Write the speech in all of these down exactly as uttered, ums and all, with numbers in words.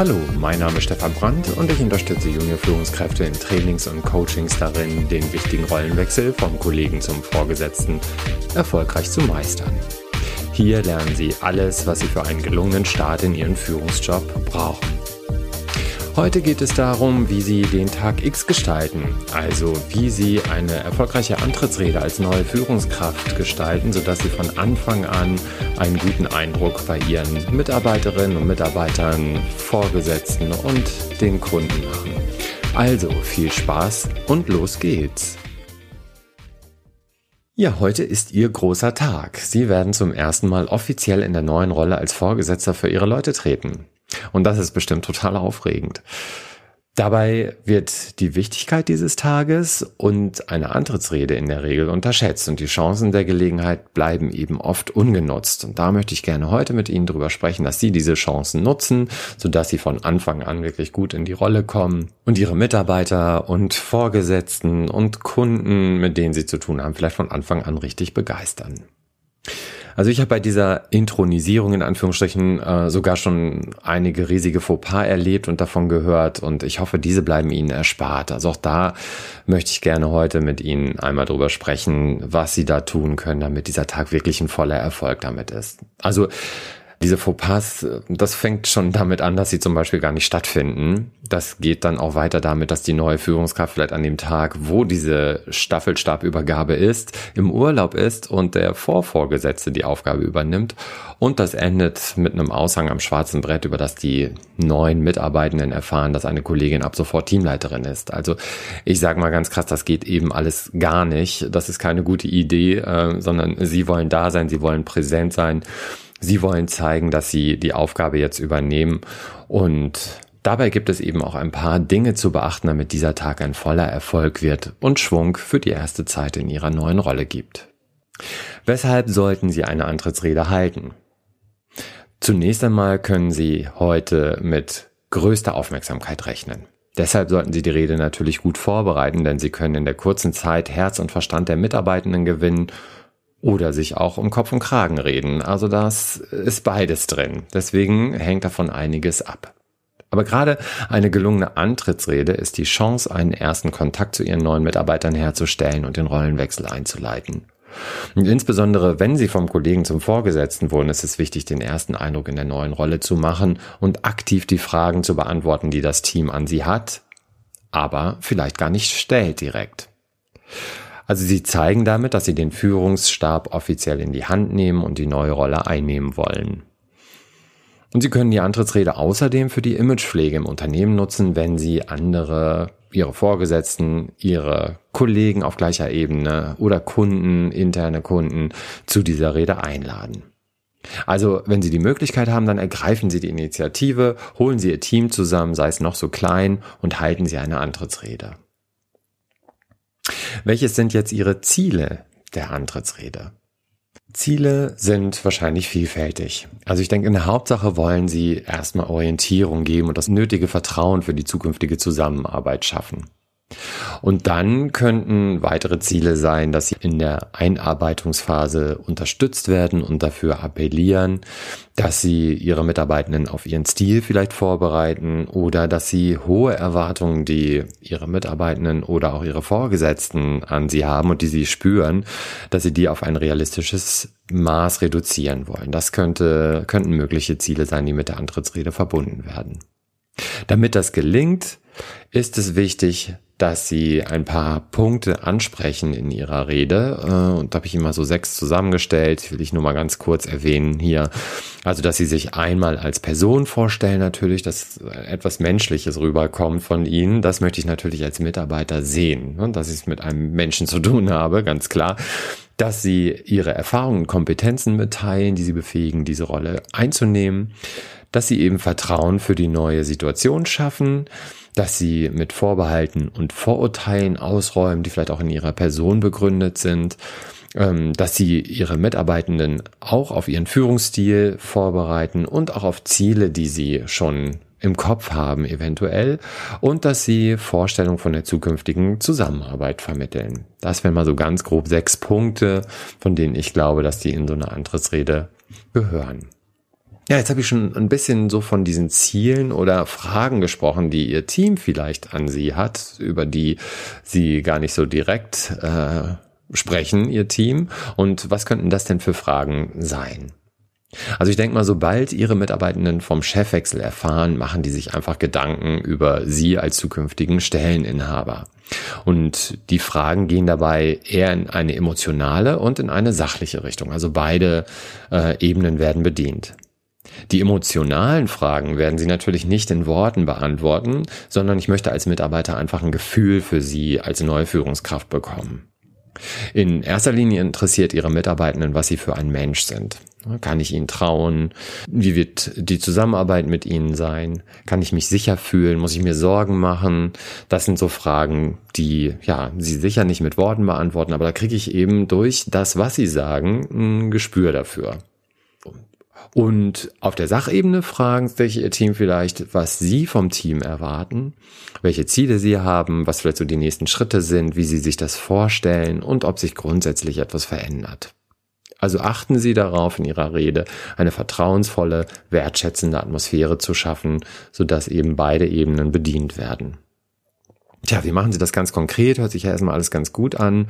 Hallo, mein Name ist Stefan Brandt und ich unterstütze junge Führungskräfte in Trainings und Coachings darin, den wichtigen Rollenwechsel vom Kollegen zum Vorgesetzten erfolgreich zu meistern. Hier lernen Sie alles, was Sie für einen gelungenen Start in Ihren Führungsjob brauchen. Heute geht es darum, wie Sie den Tag X gestalten, also wie Sie eine erfolgreiche Antrittsrede als neue Führungskraft gestalten, sodass Sie von Anfang an einen guten Eindruck bei Ihren Mitarbeiterinnen und Mitarbeitern, Vorgesetzten und den Kunden machen. Also viel Spaß und los geht's! Ja, heute ist Ihr großer Tag. Sie werden zum ersten Mal offiziell in der neuen Rolle als Vorgesetzter für Ihre Leute treten. Und das ist bestimmt total aufregend. Dabei wird die Wichtigkeit dieses Tages und eine Antrittsrede in der Regel unterschätzt und die Chancen der Gelegenheit bleiben eben oft ungenutzt. Und da möchte ich gerne heute mit Ihnen drüber sprechen, dass Sie diese Chancen nutzen, sodass Sie von Anfang an wirklich gut in die Rolle kommen und Ihre Mitarbeiter und Vorgesetzten und Kunden, mit denen Sie zu tun haben, vielleicht von Anfang an richtig begeistern. Also ich habe bei dieser Intronisierung in Anführungsstrichen äh, sogar schon einige riesige Fauxpas erlebt und davon gehört und ich hoffe, diese bleiben Ihnen erspart. Also auch da möchte ich gerne heute mit Ihnen einmal drüber sprechen, was Sie da tun können, damit dieser Tag wirklich ein voller Erfolg damit ist. Also diese Fauxpas, das fängt schon damit an, dass sie zum Beispiel gar nicht stattfinden. Das geht dann auch weiter damit, dass die neue Führungskraft vielleicht an dem Tag, wo diese Staffelstabübergabe ist, im Urlaub ist und der Vorvorgesetzte die Aufgabe übernimmt. Und das endet mit einem Aushang am schwarzen Brett, über das die neuen Mitarbeitenden erfahren, dass eine Kollegin ab sofort Teamleiterin ist. Also ich sage mal ganz krass, das geht eben alles gar nicht. Das ist keine gute Idee, äh, sondern sie wollen da sein, sie wollen präsent sein. Sie wollen zeigen, dass Sie die Aufgabe jetzt übernehmen und dabei gibt es eben auch ein paar Dinge zu beachten, damit dieser Tag ein voller Erfolg wird und Schwung für die erste Zeit in Ihrer neuen Rolle gibt. Weshalb sollten Sie eine Antrittsrede halten? Zunächst einmal können Sie heute mit größter Aufmerksamkeit rechnen. Deshalb sollten Sie die Rede natürlich gut vorbereiten, denn Sie können in der kurzen Zeit Herz und Verstand der Mitarbeitenden gewinnen oder sich auch um Kopf und Kragen reden. Also das ist beides drin. Deswegen hängt davon einiges ab. Aber gerade eine gelungene Antrittsrede ist die Chance, einen ersten Kontakt zu Ihren neuen Mitarbeitern herzustellen und den Rollenwechsel einzuleiten. Und insbesondere, wenn Sie vom Kollegen zum Vorgesetzten wurden, ist es wichtig, den ersten Eindruck in der neuen Rolle zu machen und aktiv die Fragen zu beantworten, die das Team an Sie hat, aber vielleicht gar nicht stellt direkt. Also Sie zeigen damit, dass Sie den Führungsstab offiziell in die Hand nehmen und die neue Rolle einnehmen wollen. Und Sie können die Antrittsrede außerdem für die Imagepflege im Unternehmen nutzen, wenn Sie andere, Ihre Vorgesetzten, Ihre Kollegen auf gleicher Ebene oder Kunden, interne Kunden zu dieser Rede einladen. Also wenn Sie die Möglichkeit haben, dann ergreifen Sie die Initiative, holen Sie Ihr Team zusammen, sei es noch so klein, und halten Sie eine Antrittsrede. Welches sind jetzt Ihre Ziele der Antrittsrede? Ziele sind wahrscheinlich vielfältig. Also ich denke, in der Hauptsache wollen Sie erstmal Orientierung geben und das nötige Vertrauen für die zukünftige Zusammenarbeit schaffen. Und dann könnten weitere Ziele sein, dass Sie in der Einarbeitungsphase unterstützt werden und dafür appellieren, dass Sie Ihre Mitarbeitenden auf ihren Stil vielleicht vorbereiten oder dass Sie hohe Erwartungen, die Ihre Mitarbeitenden oder auch Ihre Vorgesetzten an Sie haben und die Sie spüren, dass Sie die auf ein realistisches Maß reduzieren wollen. Das könnte, könnten mögliche Ziele sein, die mit der Antrittsrede verbunden werden. Damit das gelingt, ist es wichtig, dass Sie ein paar Punkte ansprechen in Ihrer Rede. Und da habe ich immer so sechs zusammengestellt, will ich nur mal ganz kurz erwähnen hier. Also, dass Sie sich einmal als Person vorstellen natürlich, dass etwas Menschliches rüberkommt von Ihnen. Das möchte ich natürlich als Mitarbeiter sehen, dass ich es mit einem Menschen zu tun habe, ganz klar. Dass Sie Ihre Erfahrungen und Kompetenzen mitteilen, die Sie befähigen, diese Rolle einzunehmen. Dass Sie eben Vertrauen für die neue Situation schaffen, dass Sie mit Vorbehalten und Vorurteilen ausräumen, die vielleicht auch in Ihrer Person begründet sind, dass Sie Ihre Mitarbeitenden auch auf Ihren Führungsstil vorbereiten und auch auf Ziele, die Sie schon im Kopf haben eventuell, und dass Sie Vorstellungen von der zukünftigen Zusammenarbeit vermitteln. Das wären mal so ganz grob sechs Punkte, von denen ich glaube, dass die in so eine Antrittsrede gehören. Ja, jetzt habe ich schon ein bisschen so von diesen Zielen oder Fragen gesprochen, die Ihr Team vielleicht an Sie hat, über die Sie gar nicht so direkt äh, sprechen, Ihr Team. Und was könnten das denn für Fragen sein? Also ich denke mal, sobald Ihre Mitarbeitenden vom Chefwechsel erfahren, machen die sich einfach Gedanken über Sie als zukünftigen Stelleninhaber. Und die Fragen gehen dabei eher in eine emotionale und in eine sachliche Richtung. Also beide äh, Ebenen werden bedient. Die emotionalen Fragen werden Sie natürlich nicht in Worten beantworten, sondern ich möchte als Mitarbeiter einfach ein Gefühl für Sie als neue Führungskraft bekommen. In erster Linie interessiert Ihre Mitarbeitenden, was Sie für ein Mensch sind. Kann ich Ihnen trauen? Wie wird die Zusammenarbeit mit Ihnen sein? Kann ich mich sicher fühlen? Muss ich mir Sorgen machen? Das sind so Fragen, die ja Sie sicher nicht mit Worten beantworten, aber da kriege ich eben durch das, was Sie sagen, ein Gespür dafür. Und auf der Sachebene fragen sich Ihr Team vielleicht, was Sie vom Team erwarten, welche Ziele Sie haben, was vielleicht so die nächsten Schritte sind, wie Sie sich das vorstellen und ob sich grundsätzlich etwas verändert. Also achten Sie darauf, in Ihrer Rede eine vertrauensvolle, wertschätzende Atmosphäre zu schaffen, sodass eben beide Ebenen bedient werden. Tja, wie machen Sie das ganz konkret? Hört sich ja erstmal alles ganz gut an.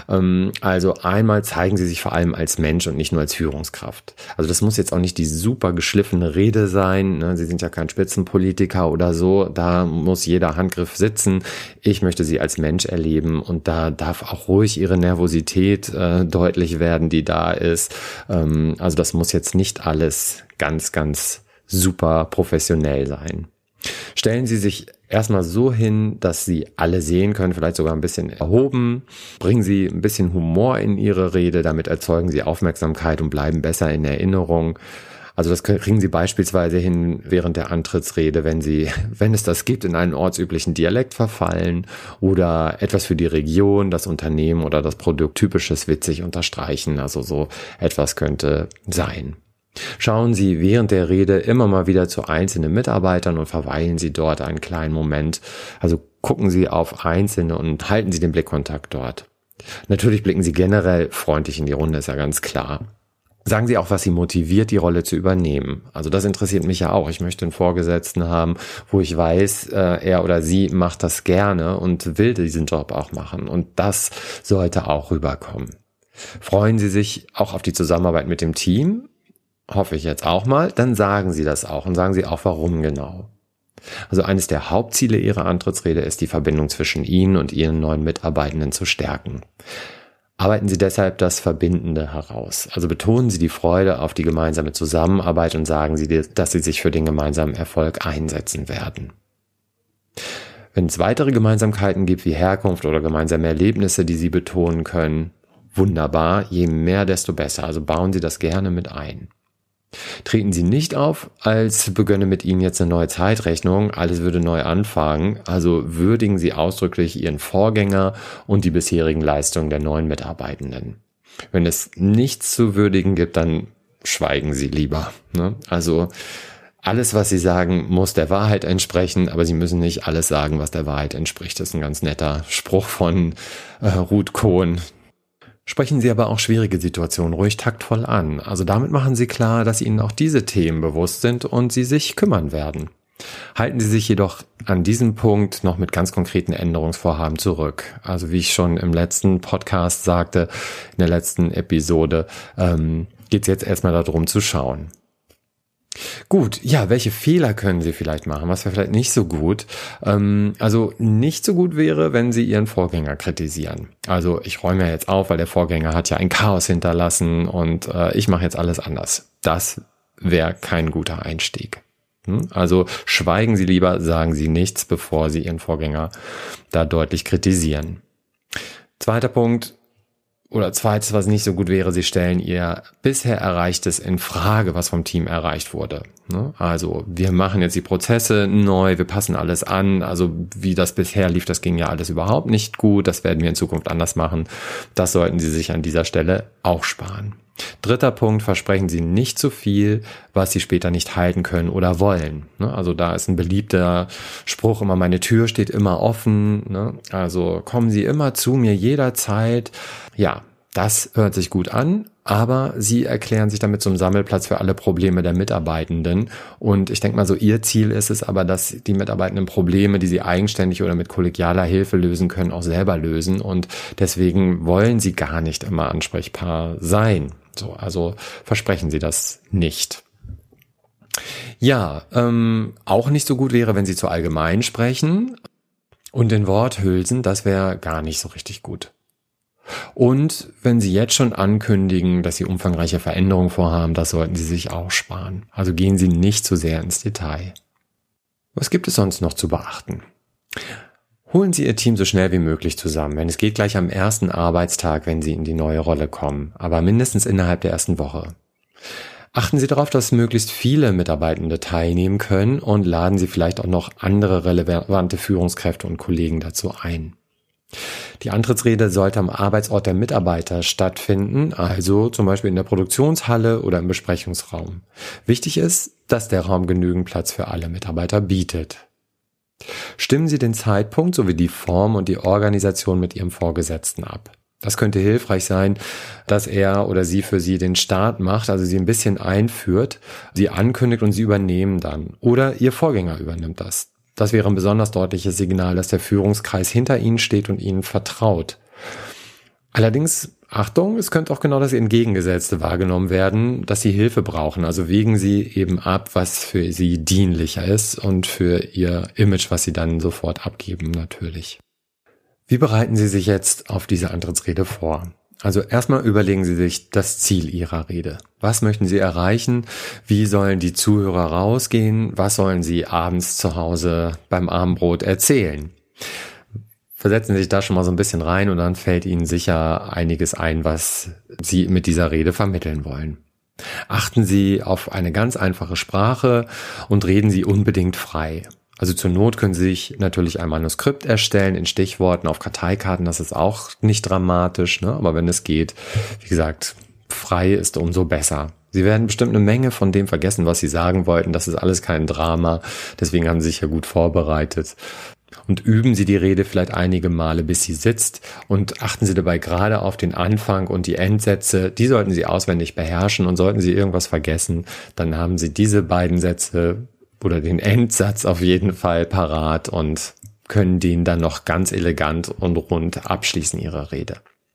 Also einmal zeigen Sie sich vor allem als Mensch und nicht nur als Führungskraft. Also das muss jetzt auch nicht die super geschliffene Rede sein. Sie sind ja kein Spitzenpolitiker oder so. Da muss jeder Handgriff sitzen. Ich möchte Sie als Mensch erleben und da darf auch ruhig Ihre Nervosität äh, deutlich werden, die da ist. Also das muss jetzt nicht alles ganz, ganz super professionell sein. Stellen Sie sich erstmal so hin, dass Sie alle sehen können, vielleicht sogar ein bisschen erhoben. Bringen Sie ein bisschen Humor in Ihre Rede, damit erzeugen Sie Aufmerksamkeit und bleiben besser in Erinnerung. Also das kriegen Sie beispielsweise hin während der Antrittsrede, wenn Sie, wenn es das gibt, in einen ortsüblichen Dialekt verfallen oder etwas für die Region, das Unternehmen oder das Produkt typisches witzig unterstreichen. Also so etwas könnte sein. Schauen Sie während der Rede immer mal wieder zu einzelnen Mitarbeitern und verweilen Sie dort einen kleinen Moment. Also gucken Sie auf Einzelne und halten Sie den Blickkontakt dort. Natürlich blicken Sie generell freundlich in die Runde, ist ja ganz klar. Sagen Sie auch, was Sie motiviert, die Rolle zu übernehmen. Also das interessiert mich ja auch. Ich möchte einen Vorgesetzten haben, wo ich weiß, er oder sie macht das gerne und will diesen Job auch machen. Und das sollte auch rüberkommen. Freuen Sie sich auch auf die Zusammenarbeit mit dem Team? Hoffe ich jetzt auch mal, dann sagen Sie das auch und sagen Sie auch, warum genau. Also eines der Hauptziele Ihrer Antrittsrede ist, die Verbindung zwischen Ihnen und Ihren neuen Mitarbeitenden zu stärken. Arbeiten Sie deshalb das Verbindende heraus. Also betonen Sie die Freude auf die gemeinsame Zusammenarbeit und sagen Sie, dass Sie sich für den gemeinsamen Erfolg einsetzen werden. Wenn es weitere Gemeinsamkeiten gibt wie Herkunft oder gemeinsame Erlebnisse, die Sie betonen können, wunderbar, je mehr, desto besser. Also bauen Sie das gerne mit ein. Treten Sie nicht auf, als begönne mit Ihnen jetzt eine neue Zeitrechnung, alles würde neu anfangen, also würdigen Sie ausdrücklich Ihren Vorgänger und die bisherigen Leistungen der neuen Mitarbeitenden. Wenn es nichts zu würdigen gibt, dann schweigen Sie lieber. Ne? Also alles, was Sie sagen, muss der Wahrheit entsprechen, aber Sie müssen nicht alles sagen, was der Wahrheit entspricht. Das ist ein ganz netter Spruch von äh, Ruth Kohn. Sprechen Sie aber auch schwierige Situationen ruhig taktvoll an. Also damit machen Sie klar, dass Ihnen auch diese Themen bewusst sind und Sie sich kümmern werden. Halten Sie sich jedoch an diesem Punkt noch mit ganz konkreten Änderungsvorhaben zurück. Also wie ich schon im letzten Podcast sagte, in der letzten Episode, ähm, geht es jetzt erstmal darum zu schauen. Gut, ja, welche Fehler können Sie vielleicht machen? Was wäre vielleicht nicht so gut? Ähm, also nicht so gut wäre, wenn Sie Ihren Vorgänger kritisieren. Also ich räume ja jetzt auf, weil der Vorgänger hat ja ein Chaos hinterlassen und äh, ich mache jetzt alles anders. Das wäre kein guter Einstieg. Hm? Also schweigen Sie lieber, sagen Sie nichts, bevor Sie Ihren Vorgänger da deutlich kritisieren. Zweiter Punkt. Oder zweites, was nicht so gut wäre, Sie stellen Ihr bisher Erreichtes in Frage, was vom Team erreicht wurde. Also wir machen jetzt die Prozesse neu, wir passen alles an. Also wie das bisher lief, das ging ja alles überhaupt nicht gut. Das werden wir in Zukunft anders machen. Das sollten Sie sich an dieser Stelle auch sparen. Dritter Punkt, versprechen Sie nicht zu viel, was Sie später nicht halten können oder wollen. Also da ist ein beliebter Spruch immer, meine Tür steht immer offen. Also kommen Sie immer zu mir jederzeit. Ja, das hört sich gut an, Aber sie erklären sich damit zum Sammelplatz für alle Probleme der Mitarbeitenden. Und ich denke mal so, ihr Ziel ist es aber, dass die Mitarbeitenden Probleme, die sie eigenständig oder mit kollegialer Hilfe lösen können, auch selber lösen. Und deswegen wollen sie gar nicht immer ansprechbar sein. So, also versprechen sie das nicht. Ja, ähm, auch nicht so gut wäre, wenn sie zu allgemein sprechen. Und in Worthülsen, das wäre gar nicht so richtig gut. Und wenn Sie jetzt schon ankündigen, dass Sie umfangreiche Veränderungen vorhaben, das sollten Sie sich auch sparen. Also gehen Sie nicht zu sehr ins Detail. Was gibt es sonst noch zu beachten? Holen Sie Ihr Team so schnell wie möglich zusammen. Wenn es geht, gleich am ersten Arbeitstag, wenn Sie in die neue Rolle kommen, aber mindestens innerhalb der ersten Woche. Achten Sie darauf, dass möglichst viele Mitarbeitende teilnehmen können und laden Sie vielleicht auch noch andere relevante Führungskräfte und Kollegen dazu ein. Die Antrittsrede sollte am Arbeitsort der Mitarbeiter stattfinden, also zum Beispiel in der Produktionshalle oder im Besprechungsraum. Wichtig ist, dass der Raum genügend Platz für alle Mitarbeiter bietet. Stimmen Sie den Zeitpunkt sowie die Form und die Organisation mit Ihrem Vorgesetzten ab. Das könnte hilfreich sein, dass er oder sie für Sie den Start macht, also Sie ein bisschen einführt, Sie ankündigt und Sie übernehmen dann. Oder Ihr Vorgänger übernimmt das. Das wäre ein besonders deutliches Signal, dass der Führungskreis hinter Ihnen steht und Ihnen vertraut. Allerdings, Achtung, es könnte auch genau das Entgegengesetzte wahrgenommen werden, dass Sie Hilfe brauchen. Also wägen Sie eben ab, was für Sie dienlicher ist und für Ihr Image, was Sie dann sofort abgeben, natürlich. Wie bereiten Sie sich jetzt auf diese Antrittsrede vor? Also erstmal überlegen Sie sich das Ziel Ihrer Rede. Was möchten Sie erreichen? Wie sollen die Zuhörer rausgehen? Was sollen Sie abends zu Hause beim Abendbrot erzählen? Versetzen Sie sich da schon mal so ein bisschen rein und dann fällt Ihnen sicher einiges ein, was Sie mit dieser Rede vermitteln wollen. Achten Sie auf eine ganz einfache Sprache und reden Sie unbedingt frei. Also zur Not können Sie sich natürlich ein Manuskript erstellen in Stichworten auf Karteikarten, das ist auch nicht dramatisch, ne? Aber wenn es geht, wie gesagt, frei ist umso besser. Sie werden bestimmt eine Menge von dem vergessen, was Sie sagen wollten, das ist alles kein Drama, deswegen haben Sie sich ja gut vorbereitet. Und üben Sie die Rede vielleicht einige Male, bis sie sitzt und achten Sie dabei gerade auf den Anfang und die Endsätze, die sollten Sie auswendig beherrschen und sollten Sie irgendwas vergessen, dann haben Sie diese beiden Sätze oder den Endsatz auf jeden Fall parat und können den dann noch ganz elegant und rund abschließen, Ihre Rede.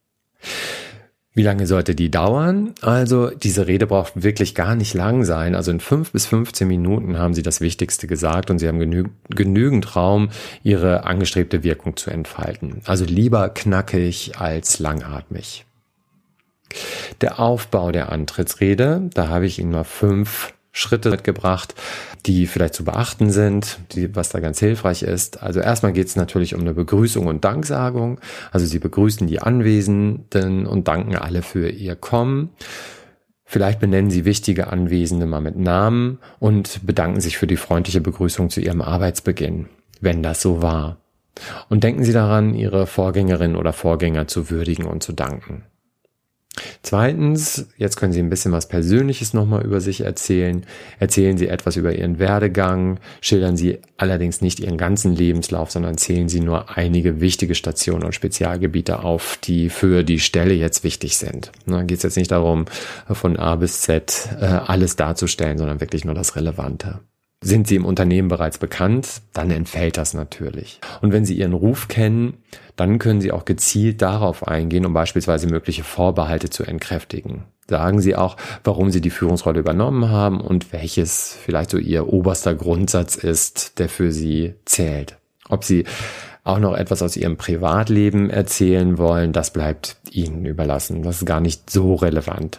Wie lange sollte die dauern? Also diese Rede braucht wirklich gar nicht lang sein. Also in fünf bis fünfzehn Minuten haben Sie das Wichtigste gesagt und Sie haben genü- genügend Raum, Ihre angestrebte Wirkung zu entfalten. Also lieber knackig als langatmig. Der Aufbau der Antrittsrede, da habe ich Ihnen mal fünf Schritte mitgebracht, die vielleicht zu beachten sind, die, was da ganz hilfreich ist. Also erstmal geht es natürlich um eine Begrüßung und Danksagung. Also Sie begrüßen die Anwesenden und danken alle für ihr Kommen. Vielleicht benennen Sie wichtige Anwesende mal mit Namen und bedanken sich für die freundliche Begrüßung zu Ihrem Arbeitsbeginn, wenn das so war. Und denken Sie daran, Ihre Vorgängerin oder Vorgänger zu würdigen und zu danken. Zweitens, jetzt können Sie ein bisschen was Persönliches nochmal über sich erzählen. Erzählen Sie etwas über Ihren Werdegang, schildern Sie allerdings nicht Ihren ganzen Lebenslauf, sondern zählen Sie nur einige wichtige Stationen und Spezialgebiete auf, die für die Stelle jetzt wichtig sind. Da geht es jetzt nicht darum, von A bis Z äh, alles darzustellen, sondern wirklich nur das Relevante. Sind Sie im Unternehmen bereits bekannt, dann entfällt das natürlich. Und wenn Sie Ihren Ruf kennen, dann können Sie auch gezielt darauf eingehen, um beispielsweise mögliche Vorbehalte zu entkräftigen. Sagen Sie auch, warum Sie die Führungsrolle übernommen haben und welches vielleicht so Ihr oberster Grundsatz ist, der für Sie zählt. Ob Sie auch noch etwas aus Ihrem Privatleben erzählen wollen, das bleibt Ihnen überlassen. Das ist gar nicht so relevant.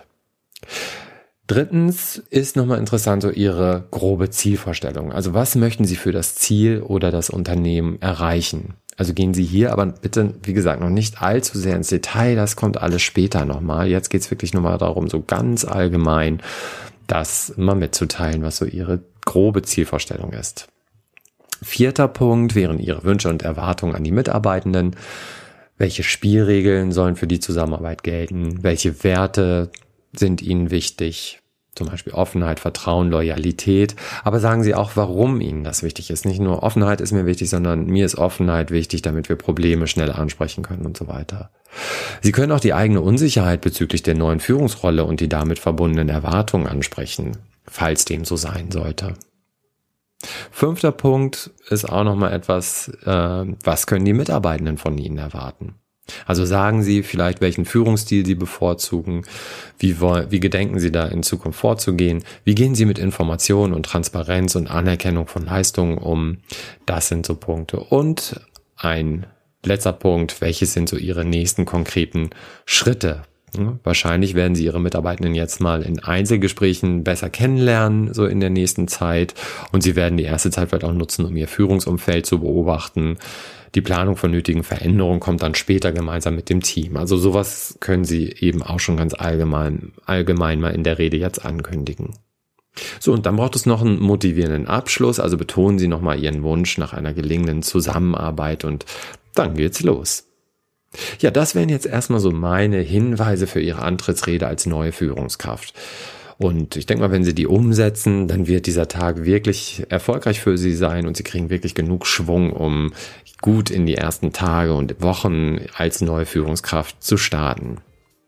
Drittens ist nochmal interessant so Ihre grobe Zielvorstellung. Also was möchten Sie für das Ziel oder das Unternehmen erreichen? Also gehen Sie hier aber bitte, wie gesagt, noch nicht allzu sehr ins Detail. Das kommt alles später nochmal. Jetzt geht es wirklich nochmal darum, so ganz allgemein das mal mitzuteilen, was so Ihre grobe Zielvorstellung ist. Vierter Punkt wären Ihre Wünsche und Erwartungen an die Mitarbeitenden. Welche Spielregeln sollen für die Zusammenarbeit gelten? Welche Werte sind Ihnen wichtig? Zum Beispiel Offenheit, Vertrauen, Loyalität. Aber sagen Sie auch, warum Ihnen das wichtig ist. Nicht nur Offenheit ist mir wichtig, sondern mir ist Offenheit wichtig, damit wir Probleme schnell ansprechen können und so weiter. Sie können auch die eigene Unsicherheit bezüglich der neuen Führungsrolle und die damit verbundenen Erwartungen ansprechen, falls dem so sein sollte. Fünfter Punkt ist auch nochmal etwas, äh, was können die Mitarbeitenden von Ihnen erwarten? Also sagen Sie vielleicht, welchen Führungsstil Sie bevorzugen, wie, wie gedenken Sie da in Zukunft vorzugehen, wie gehen Sie mit Information und Transparenz und Anerkennung von Leistungen um, das sind so Punkte. Und ein letzter Punkt, welches sind so Ihre nächsten konkreten Schritte? Ja, wahrscheinlich werden Sie Ihre Mitarbeitenden jetzt mal in Einzelgesprächen besser kennenlernen, so in der nächsten Zeit, und Sie werden die erste Zeit vielleicht auch nutzen, um Ihr Führungsumfeld zu beobachten. Die Planung von nötigen Veränderungen kommt dann später gemeinsam mit dem Team. Also sowas können Sie eben auch schon ganz allgemein, allgemein mal in der Rede jetzt ankündigen. So, und dann braucht es noch einen motivierenden Abschluss. Also betonen Sie nochmal Ihren Wunsch nach einer gelingenden Zusammenarbeit und dann geht's los. Ja, das wären jetzt erstmal so meine Hinweise für Ihre Antrittsrede als neue Führungskraft. Und ich denke mal, wenn Sie die umsetzen, dann wird dieser Tag wirklich erfolgreich für Sie sein und Sie kriegen wirklich genug Schwung, um gut in die ersten Tage und Wochen als neue Führungskraft zu starten.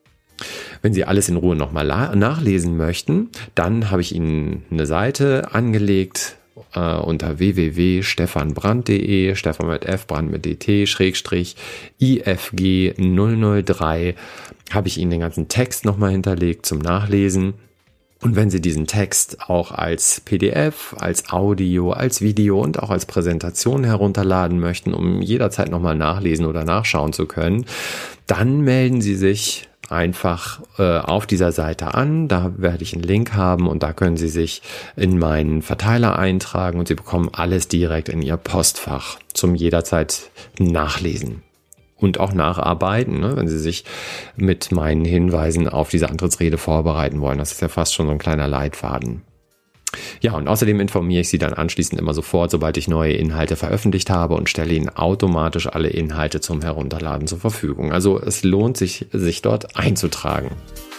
Wenn Sie alles in Ruhe nochmal nachlesen möchten, dann habe ich Ihnen eine Seite angelegt äh, unter w w w punkt stefan brandt punkt de, Stefan mit F, Brandt mit D T, Schrägstrich, I F G null null drei, habe ich Ihnen den ganzen Text nochmal hinterlegt zum Nachlesen. Und wenn Sie diesen Text auch als P D F, als Audio, als Video und auch als Präsentation herunterladen möchten, um jederzeit nochmal nachlesen oder nachschauen zu können, dann melden Sie sich einfach äh, auf dieser Seite an. Da werde ich einen Link haben und da können Sie sich in meinen Verteiler eintragen und Sie bekommen alles direkt in Ihr Postfach zum jederzeit Nachlesen. Und auch nacharbeiten, ne, wenn Sie sich mit meinen Hinweisen auf diese Antrittsrede vorbereiten wollen. Das ist ja fast schon so ein kleiner Leitfaden. Ja, und außerdem informiere ich Sie dann anschließend immer sofort, sobald ich neue Inhalte veröffentlicht habe und stelle Ihnen automatisch alle Inhalte zum Herunterladen zur Verfügung. Also es lohnt sich, sich dort einzutragen.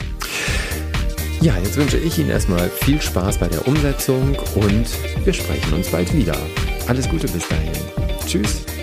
Ja, jetzt wünsche ich Ihnen erstmal viel Spaß bei der Umsetzung und wir sprechen uns bald wieder. Alles Gute bis dahin. Tschüss.